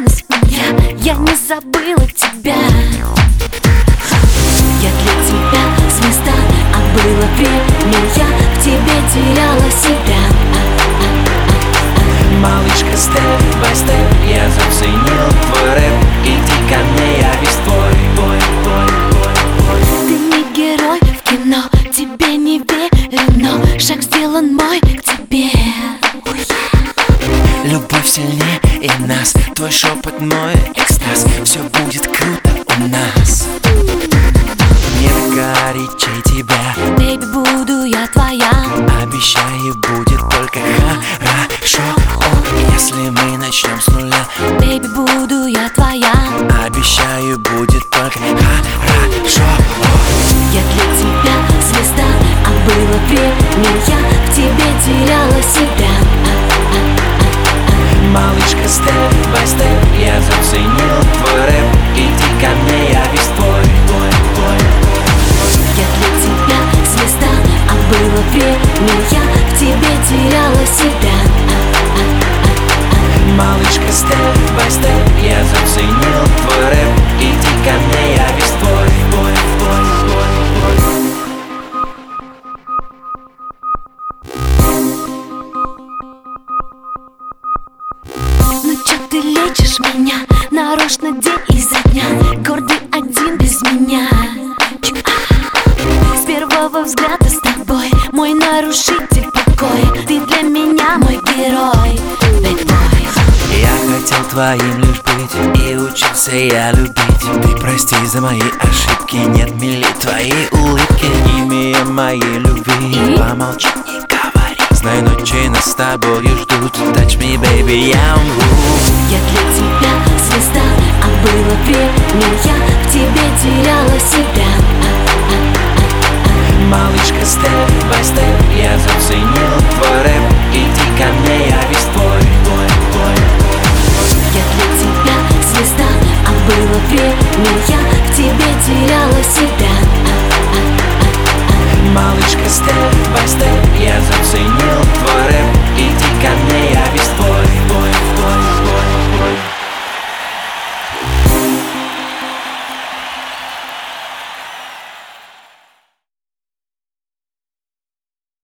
осталась меня, я не забыла тебя. Я для тебя звезда, а было время, я в тебе теряла себя. Малышка, степ бай степ, я заценил твой рэп. Иди ко мне, я весь твой. Ты не герой в кино, тебе не верю, но шаг сделан мой к тебе. Любовь сильнее и нас, твой шепот мой экстаз. Все будет круто у нас. Нет горячей тебя, Бэйби, буду я твоя. обещаю, будет только хорошо. Если мы начнем с нуля, Бэйби, буду я твоя. обещаю, будет только хорошо. Я для тебя звезда, а было время, я в тебе теряла себя. Малышка, степ бай степ, я заценил твой рэп. Иди ко мне, я весь твой. Я для тебя звезда, а было время, я в тебе теряла себя. Малышка, степ бай степ, я заценил твой рэп. Иди ко мне, я весь твой. Ну чё ты лечишь меня, нарочно день изо дня, гордый один без меня. С первого взгляда с тобой мой нарушитель покоя. Ты для меня мой герой, bad boy. Я хотел твоим лишь быть, и учился я любить. Ты прости за мои ошибки, нет мили твоей улыбки. Имя моей любви, помолчи, не говори. Знай, ночи нас с тобою ждут. Touch me, baby, я умру. Я для тебя звезда, а было время, я в тебе теряла себя. Малышка, степ бай степ, я заценил твой рэп. Иди ко мне,